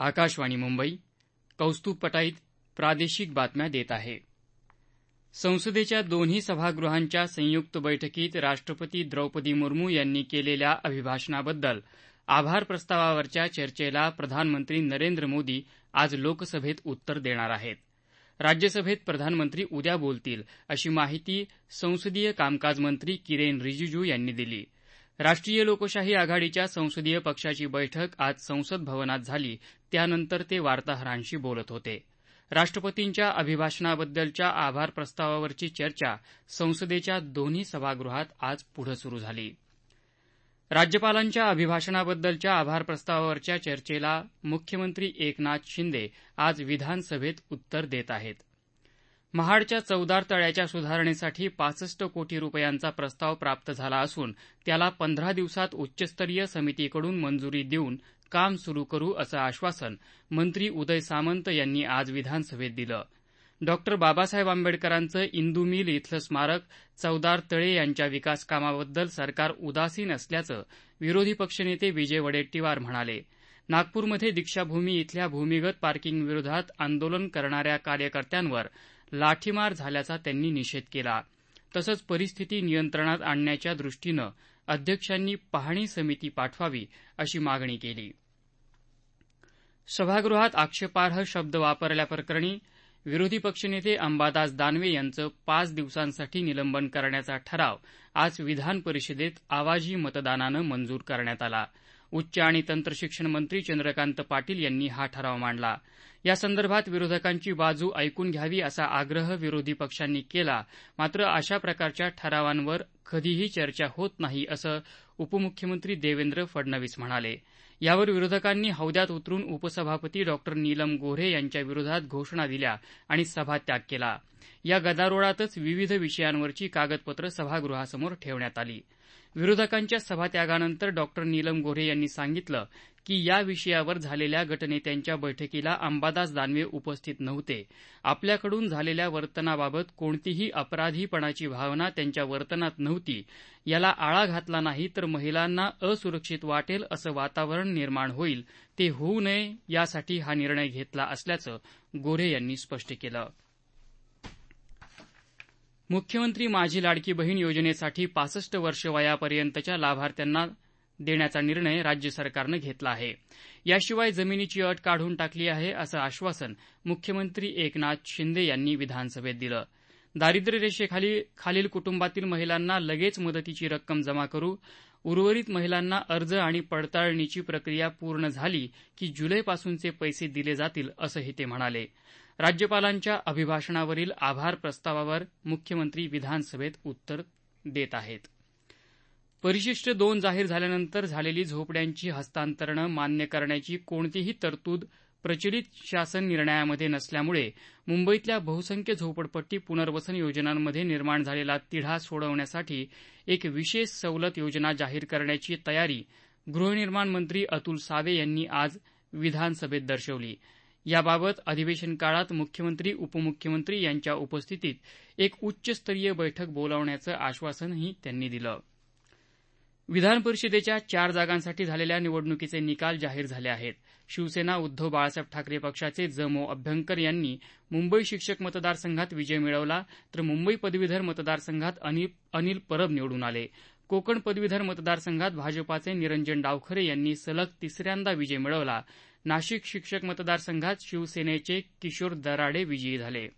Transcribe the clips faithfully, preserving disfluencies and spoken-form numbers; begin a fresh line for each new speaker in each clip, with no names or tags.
आकाशवाणी मुंबई. कौस्तुभ पटाईत प्रादेशिक बातम्या देत आहे. संसदेच्या दोन्ही सभागृहांच्या संयुक्त बैठकीत राष्ट्रपती द्रौपदी मुर्मू यांनी केलेल्या अभिभाषणाबद्दल आभार प्रस्तावावरच्या चर्चेला प्रधानमंत्री नरेंद्र मोदी आज लोकसभेत उत्तर देणार आहेत. राज्यसभेत प्रधानमंत्री उद्या बोलतील, अशी माहिती संसदीय कामकाज मंत्री किरेन रिजिजू यांनी दिली. राष्ट्रीय लोकशाही आघाडीच्या संसदीय पक्षाची बैठक आज संसद भवनात झाली, त्यानंतर ते वार्ताहरांशी बोलत होते. राष्ट्रपतींच्या अभिभाषणाबद्दलच्या आभार प्रस्तावावरची चर्चा संसदेच्या दोन्ही सभागृहात आज पुढे सुरू झाली. राज्यपालांच्या अभिभाषणाबद्दलच्या आभार प्रस्तावावरच्या चर्चेला मुख्यमंत्री एकनाथ शिंदे आज विधानसभेत उत्तर देत आहेत. महाडच्या चौदार तळ्याच्या सुधारणेसाठी पासष्ट कोटी रुपयांचा प्रस्ताव प्राप्त झाला असून त्याला पंधरा दिवसात उच्चस्तरीय समितीकडून मंजुरी देऊन काम सुरू करू असं आश्वासन मंत्री उदय सामंत यांनी आज विधानसभेत दिलं. डॉक्टर बाबासाहेब आंबेडकरांचं इंदू मिल इथलं स्मारक चौदार तळे यांच्या विकासकामाबद्दल सरकार उदासीन असल्याचं विरोधी पक्षनेते विजय वडेट्टीवार म्हणाले. नागपूरमध्ये दीक्षाभूमी इथल्या भूमिगत पार्किंगविरोधात आंदोलन करणाऱ्या कार्यकर्त्यांवर लाठीमार झाल्याचा त्यांनी निषेध केला. तसंच परिस्थिती नियंत्रणात आणण्याच्या दृष्टीनं अध्यक्षांनी पाहणी समिती पाठवावी अशी मागणी केली. सभागृहात आक्षेपार्ह शब्द वापरल्याप्रकरणी विरोधी पक्षनेते अंबादास दानवे यांचं पाच दिवसांसाठी निलंबन करण्याचा ठराव आज विधान परिषदेत आवाजी मतदानानं मंजूर करण्यात आला. उच्च आणि तंत्रशिक्षण मंत्री चंद्रकांत पाटील यांनी हा ठराव मांडला. यासंदर्भात विरोधकांची बाजू ऐकून घ्यावी असा आग्रह विरोधी पक्षांनी केला. मात्र अशा प्रकारच्या ठरावांवर कधीही चर्चा होत नाही असं उपमुख्यमंत्री देवेंद्र फडणवीस म्हणाले. यावर विरोधकांनी हौद्यात उतरून उपसभापती डॉक्टर नीलम गोऱ्हे यांच्या विरोधात घोषणा दिल्या आणि सभात्याग केला. या गदारोळातच विविध विषयांवरची कागदपत्रं सभागृहासमोर ठेवण्यात आली. विरोधकांच्या सभात्यागानंतर डॉक्टर नीलम गोऱ्हे यांनी सांगितलं की या विषयावर झालेल्या गटनेत्यांच्या बैठकीला अंबादास दानवे उपस्थित नव्हते. आपल्याकडून झालेल्या वर्तनाबाबत कोणतीही अपराधीपणाची भावना त्यांच्या वर्तनात नव्हती. याला आळा घातला नाही तर महिलांना असुरक्षित वाटेल असं वातावरण निर्माण होईल. ते होऊ नये यासाठी हा निर्णय घेतला असल्याचं गोऱ्हे यांनी स्पष्ट केलं. मुख्यमंत्री माझी लाडकी बहीण योजनेसाठी पासष्ट वर्ष वयापर्यंतच्या लाभार्थ्यांना देण्याचा निर्णय राज्य सरकारनं घेतला आहे. याशिवाय जमिनीची अट काढून टाकली आहे असं आश्वासन मुख्यमंत्री एकनाथ शिंदे यांनी विधानसभेत दिलं. दारिद्र्य रेषेखाली खालील कुटुंबातील महिलांना लगेच मदतीची रक्कम जमा करू. उर्वरित महिलांना अर्ज आणि पडताळणीची प्रक्रिया पूर्ण झाली की जुलैपासूनचे पैसे दिले जातील असंही ते म्हणाले. राज्यपालांच्या अभिभाषणावरील आभार प्रस्तावावर मुख्यमंत्री विधानसभेत उत्तर देत आहेत. परिशिष्ट दोन जाहीर झाल्यानंतर झालेली झोपड्यांची हस्तांतरणं मान्य करण्याची कोणतीही तरतूद प्रचलित शासन निर्णयामध्ये नसल्यामुळे मुंबईतल्या बहुसंख्य झोपडपट्टी पुनर्वसन योजनांमध्ये निर्माण झालेला तिढा सोडवण्यासाठी एक विशेष सवलत योजना जाहीर करण्याची तयारी गृहनिर्माण मंत्री अतुल सावे यांनी आज विधानसभेत दर्शवली. याबाबत अधिवेशन काळात मुख्यमंत्री उपमुख्यमंत्री यांच्या उपस्थितीत एक उच्चस्तरीय बैठक बोलावण्याचं आश्वासनही त्यांनी दिलं. विधान परिषदेच्या चार जागांसाठी झालेल्या निवडणुकीचे निकाल जाहीर झाले आहेत. शिवसेना उद्धव बाळासाहेब ठाकरे पक्षाचे ज मो अभ्यंकर यांनी मुंबई शिक्षक मतदारसंघात विजय मिळवला तर मुंबई पदवीधर मतदारसंघात अनिल परब निवडून आले. कोकण पदवीधर मतदारसंघात भाजपाचे निरंजन डावखरे यांनी सलग तिसऱ्यांदा विजय मिळवला. नाशिक शिक्षक मतदारसंघात शिवसेनेचे किशोर दराडे विजयी झाले.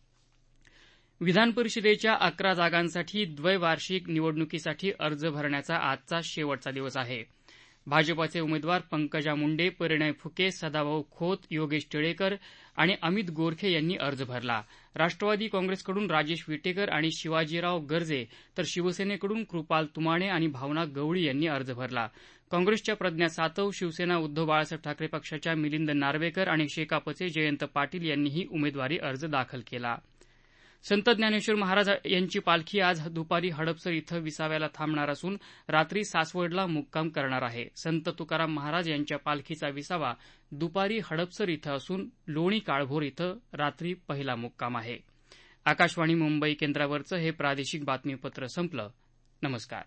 विधान परिषदेच्या अकरा जागांसाठी द्वैवार्षिक निवडणुकीसाठी अर्ज भरण्याचा आजचा शेवटचा दिवस आहे. भाजपाचे उमेदवार पंकजा मुंडे, परिणय फुके, सदाभाऊ खोत, योगेश टिळेकर आणि अमित गोरखे यांनी अर्ज भरला. राष्ट्रवादी काँग्रेसकडून राजेश विटेकर आणि शिवाजीराव गर्जे तर शिवसेनेकडून कृपाल तुमाणे आणि भावना गवळी यांनी अर्ज भरला. काँग्रेसच्या प्रज्ञा सातव, शिवसेना उद्धव बाळासाहेब ठाकरे पक्षाच्या मिलिंद नार्वेकर आणि शेकापचे जयंत पाटील यांनीही उमेदवारी अर्ज दाखल केला. संत ज्ञानेश्वर महाराज यांची पालखी आज दुपारी हडपसर इथं विसाव्याला थांबणार असून रात्री सासवडला मुक्काम करणार आहे. संत तुकाराम महाराज यांच्या पालखीचा विसावा दुपारी हडपसर इथं असून लोणी काळभोर इथं रात्री पहिला मुक्काम आहे. आकाशवाणी मुंबई केंद्रावरचं हे प्रादेशिक बातमीपत्र संपलं. नमस्कार.